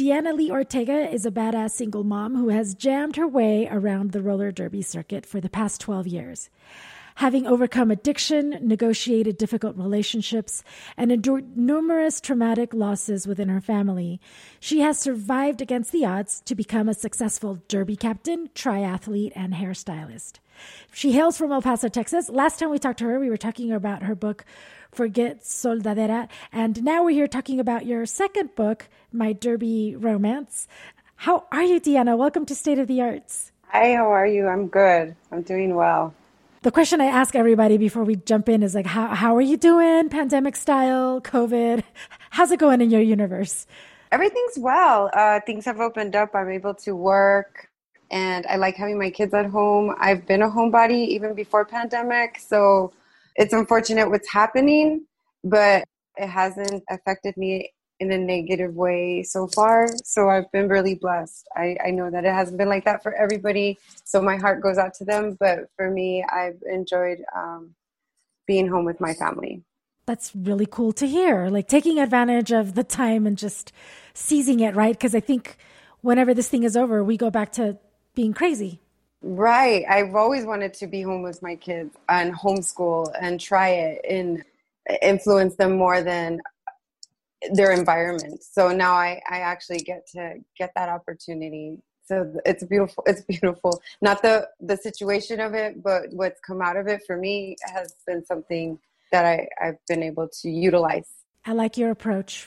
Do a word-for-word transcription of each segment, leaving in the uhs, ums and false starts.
Deanna Lee Ortega is a badass single mom who has jammed her way around the roller derby circuit for the past twelve years. Having overcome addiction, negotiated difficult relationships, and endured numerous traumatic losses within her family, she has survived against the odds to become a successful derby captain, triathlete, and hairstylist. She hails from El Paso, Texas. Last time we talked to her, we were talking about her book, Forget Soldadera, and now we're here talking about your second book, My Derby Romance. How are you, Deanna? Welcome to State of the Arts. Hi, how are you? I'm good. I'm doing well. The question I ask everybody before we jump in is like, how how are you doing? Pandemic style, COVID. How's it going in your universe? Everything's well. Uh, things have opened up. I'm able to work, and I like having my kids at home. I've been a homebody even before pandemic, so it's unfortunate what's happening, but it hasn't affected me in a negative way so far. So I've been really blessed. I, I know that it hasn't been like that for everybody, so my heart goes out to them. But for me, I've enjoyed um, being home with my family. That's really cool to hear, like taking advantage of the time and just seizing it, right? Because I think whenever this thing is over, we go back to being crazy. Right. I've always wanted to be home with my kids and homeschool and try it and influence them more than their environment. So now I, I actually get to get that opportunity. So it's beautiful. It's beautiful. Not the, the situation of it, but what's come out of it for me has been something that I, I've been able to utilize. I like your approach.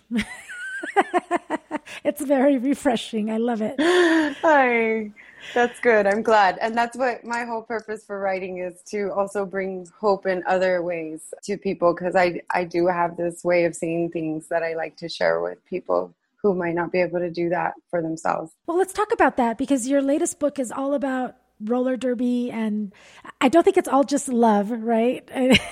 It's very refreshing. I love it. Hi. That's good. I'm glad. And that's what my whole purpose for writing is, to also bring hope in other ways to people, because I, I do have this way of seeing things that I like to share with people who might not be able to do that for themselves. Well, let's talk about that, because your latest book is all about roller derby, and I don't think it's all just love, right?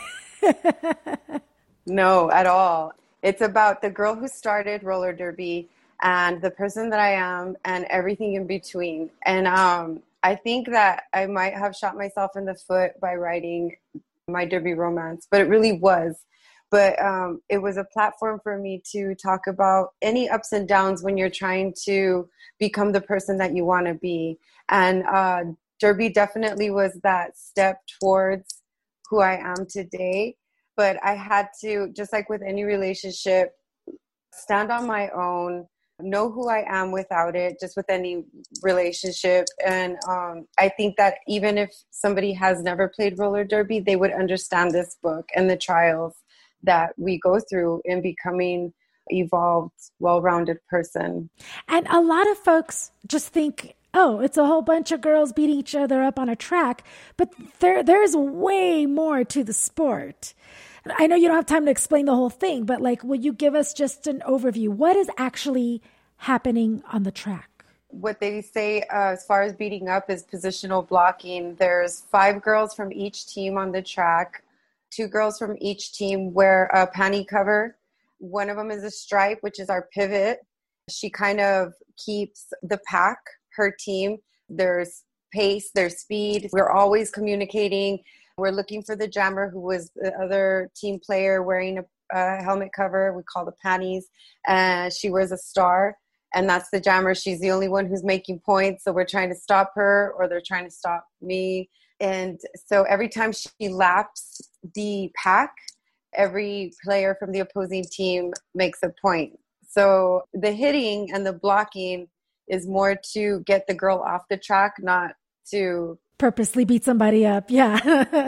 No, at all. It's about the girl who started roller derby and the person that I am and everything in between. And um, I think that I might have shot myself in the foot by writing My Derby Romance, but it really was. But um, it was a platform for me to talk about any ups and downs when you're trying to become the person that you want to be. And uh, Derby definitely was that step towards who I am today. But I had to, just like with any relationship, stand on my own, know who I am without it, just with any relationship. And um, I think that even if somebody has never played roller derby, they would understand this book and the trials that we go through in becoming evolved, well-rounded person. And a lot of folks just think, oh, it's a whole bunch of girls beating each other up on a track, but there there's way more to the sport. I know you don't have time to explain the whole thing, but like, will you give us just an overview? What is actually happening on the track? What they say uh, as far as beating up is positional blocking. There's five girls from each team on the track. Two girls from each team wear a panty cover. One of them is a stripe, which is our pivot. She kind of keeps the pack, her team. There's pace, there's speed. We're always communicating. We're looking for the jammer, who was the other team player wearing a, a helmet cover. We call the panties. And she wears a star. And that's the jammer. She's the only one who's making points. So we're trying to stop her, or they're trying to stop me. And so every time she laps the pack, every player from the opposing team makes a point. So the hitting and the blocking is more to get the girl off the track, not to purposely beat somebody up. Yeah.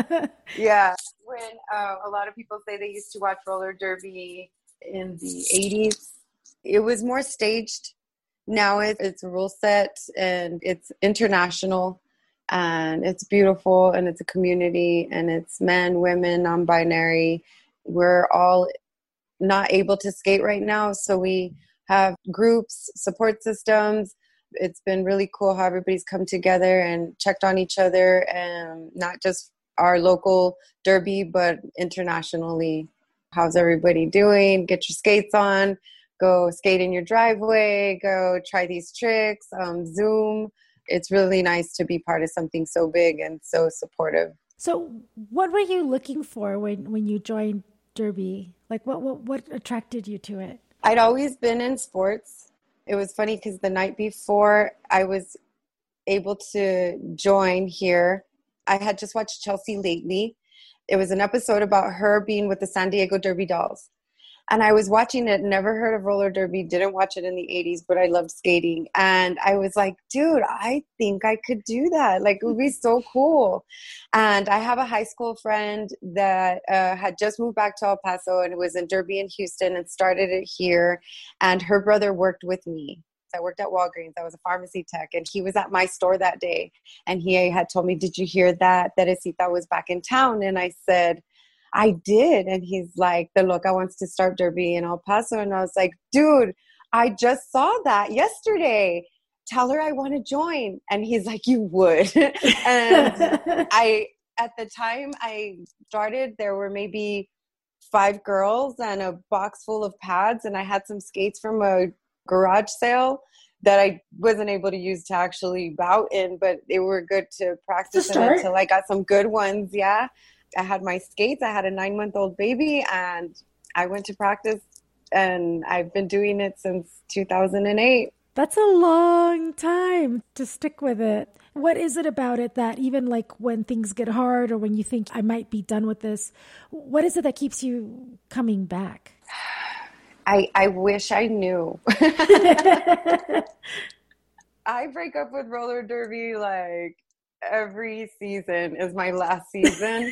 Yeah. When uh, a lot of people say they used to watch roller derby in the eighties, it was more staged. Now it's, it's a rule set and it's international and it's beautiful and it's a community and it's men, women, non-binary. We're all not able to skate right now. So we have groups, support systems. It's been really cool how everybody's come together and checked on each other, and not just our local derby, but internationally. How's everybody doing? Get your skates on, go skate in your driveway, go try these tricks, um, Zoom. It's really nice to be part of something so big and so supportive. So what were you looking for when, when you joined Derby? Like what, what, what attracted you to it? I'd always been in sports. It was funny because the night before I was able to join here, I had just watched Chelsea Lately. It was an episode about her being with the San Diego Derby Dolls. And I was watching it, never heard of roller derby, didn't watch it in the eighties, but I loved skating. And I was like, dude, I think I could do that. Like, it would be so cool. And I have a high school friend that uh, had just moved back to El Paso and was in Derby in Houston and started it here. And her brother worked with me. I worked at Walgreens. I was a pharmacy tech, and he was at my store that day. And he had told me, did you hear that Teresita was back in town? And I said, I did. And he's like, the Loca wants to start Derby in El Paso. And I was like, dude, I just saw that yesterday. Tell her I want to join. And he's like, you would. And I, at the time I started, there were maybe five girls and a box full of pads. And I had some skates from a garage sale that I wasn't able to use to actually bout in, but they were good to practice in until I got some good ones. Yeah. I had my skates. I had a nine month old baby and I went to practice, and I've been doing it since two thousand eight. That's a long time to stick with it. What is it about it that even like when things get hard or when you think I might be done with this, what is it that keeps you coming back? I, I wish I knew. I break up with roller derby like every season is my last season.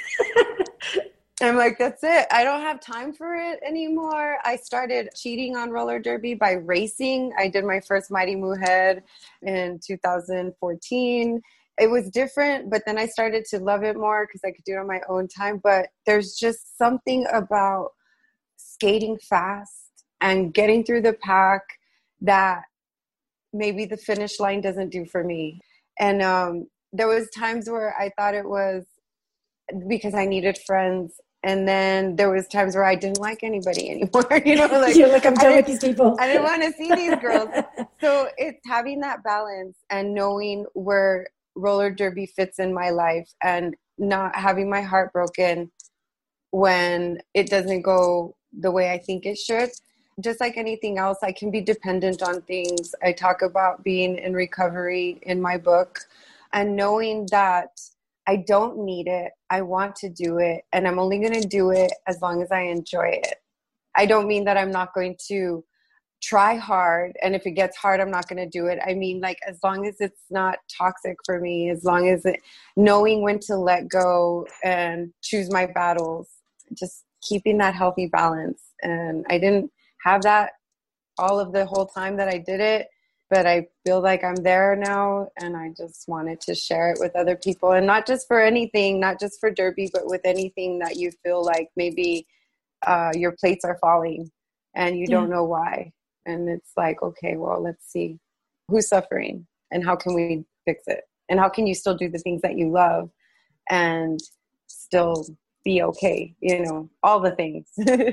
I'm like, that's it. I don't have time for it anymore. I started cheating on roller derby by racing. I did my first Mighty Mujer in two thousand fourteen. It was different, but then I started to love it more because I could do it on my own time. But there's just something about skating fast and getting through the pack that maybe the finish line doesn't do for me. And um, there was times where I thought it was because I needed friends. And then there was times where I didn't like anybody anymore. You know, like, you're like, I'm done with these people. I didn't want to see these girls. So it's having that balance and knowing where roller derby fits in my life and not having my heart broken when it doesn't go the way I think it should. Just like anything else, I can be dependent on things. I talk about being in recovery in my book and knowing that I don't need it. I want to do it. And I'm only going to do it as long as I enjoy it. I don't mean that I'm not going to try hard. And if it gets hard, I'm not going to do it. I mean, like, as long as it's not toxic for me, as long as it, knowing when to let go and choose my battles, just keeping that healthy balance. And I didn't have that all of the whole time that I did it, but I feel like I'm there now, and I just wanted to share it with other people, and not just for anything, not just for derby, but with anything that you feel like maybe uh, your plates are falling and you yeah. don't know why. And it's like, okay, well, let's see who's suffering and how can we fix it? And how can you still do the things that you love and still be okay, you know, all the things.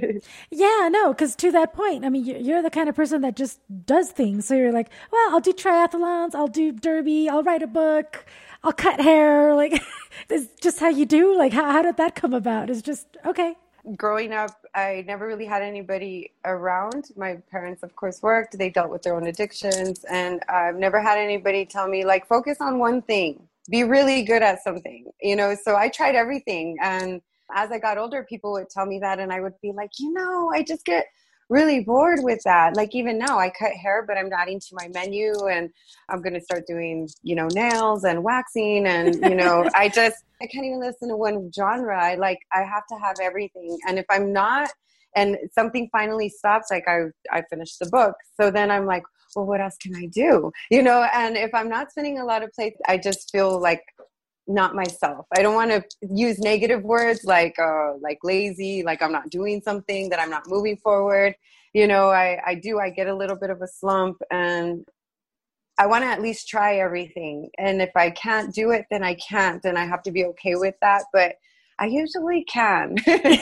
Yeah, no, because to that point, I mean, you're the kind of person that just does things. So you're like, well, I'll do triathlons, I'll do derby, I'll write a book, I'll cut hair. Like, it's just how you do. Like, how, how did that come about? It's just, okay. Growing up, I never really had anybody around. My parents, of course, worked. They dealt with their own addictions. And I've never had anybody tell me, like, focus on one thing. Be really good at something, you know? So I tried everything. And as I got older, people would tell me that, and I would be like, you know, I just get really bored with that. Like, even now I cut hair, but I'm adding to my menu, and I'm going to start doing, you know, nails and waxing. And, you know, I just, I can't even listen to one genre. I like, I have to have everything. And if I'm not, and something finally stops, like I, I finished the book. So then I'm like, well, what else can I do? You know, and if I'm not spinning a lot of plates, I just feel like not myself. I don't want to use negative words like uh, like lazy, like I'm not doing something, that I'm not moving forward. You know, I, I do, I get a little bit of a slump, and I want to at least try everything. And if I can't do it, then I can't, and I have to be okay with that. But I usually can.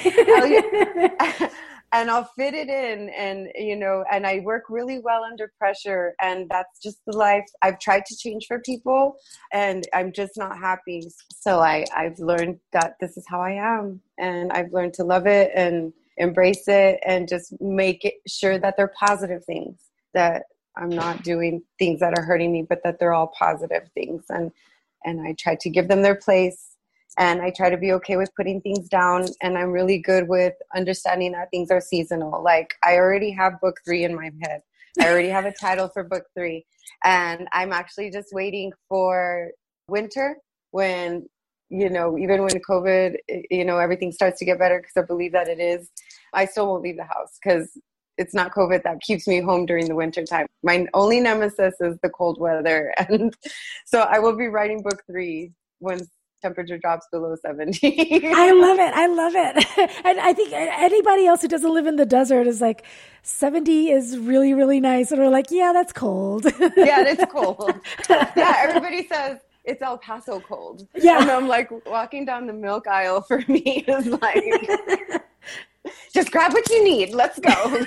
And I'll fit it in, and, you know, and I work really well under pressure, and that's just the life. I've tried to change for people, and I'm just not happy. So I, I've learned that this is how I am, and I've learned to love it and embrace it and just make it sure that they're positive things, that I'm not doing things that are hurting me, but that they're all positive things. And, and I try to give them their place. And I try to be okay with putting things down. And I'm really good with understanding that things are seasonal. Like, I already have book three in my head. I already have a title for book three. And I'm actually just waiting for winter when, you know, even when COVID, you know, everything starts to get better, because I believe that it is. I still won't leave the house because it's not COVID that keeps me home during the winter time. My only nemesis is the cold weather. And so I will be writing book three when temperature drops below seventy. I love it. I love it. And I think anybody else who doesn't live in the desert is like, seventy is really, really nice. And we're like, yeah, that's cold. Yeah, it's cold. Yeah, everybody says it's El Paso cold. Yeah. And I'm like, walking down the milk aisle for me is like, just grab what you need. Let's go.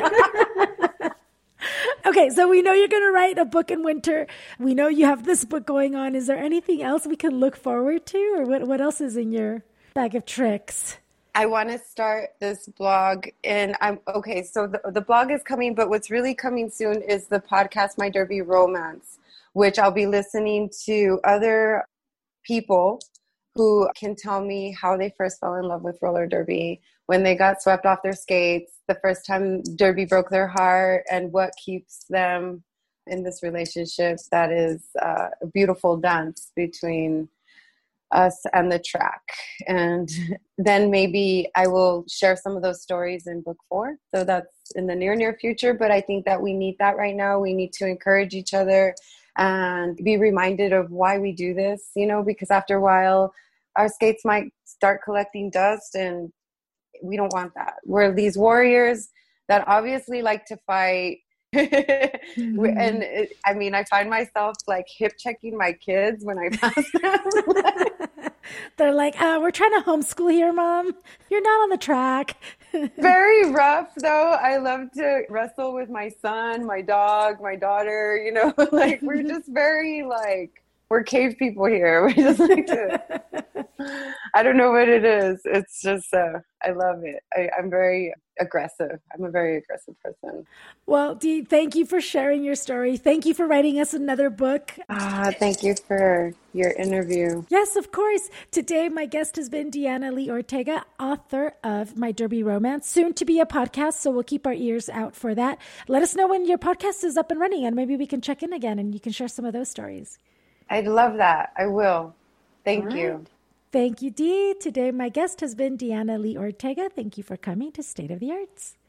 Okay, so we know you're going to write a book in winter. We know you have this book going on. Is there anything else we can look forward to, or what, what else is in your bag of tricks? I want to start this blog, and I'm okay. So the, the blog is coming, but what's really coming soon is the podcast, My Derby Romance, which I'll be listening to other people who can tell me how they first fell in love with roller derby, when they got swept off their skates, the first time derby broke their heart, and what keeps them in this relationship that is uh, a beautiful dance between us and the track. And then maybe I will share some of those stories in book four. So that's in the near, near future. But I think that we need that right now. We need to encourage each other and be reminded of why we do this, you know, because after a while, our skates might start collecting dust, and we don't want that. We're these warriors that obviously like to fight. Mm-hmm. And it, I mean, I find myself like hip checking my kids when I pass them. They're like, uh, we're trying to homeschool here, Mom. You're not on the track. Very rough, though. I love to wrestle with my son, my dog, my daughter, you know, like we're just very like, we're cave people here. We just like to, I don't know what it is. It's just, uh, I love it. I, I'm very aggressive. I'm a very aggressive person. Well, Dee, thank you for sharing your story. Thank you for writing us another book. Ah, thank you for your interview. Yes, of course. Today, my guest has been Deanna Lee Ortega, author of My Derby Romance, soon to be a podcast. So we'll keep our ears out for that. Let us know when your podcast is up and running, and maybe we can check in again and you can share some of those stories. I'd love that. I will. Thank All you. Right. Thank you, Dee. Today, my guest has been Deanna Lee Ortega. Thank you for coming to State of the Arts.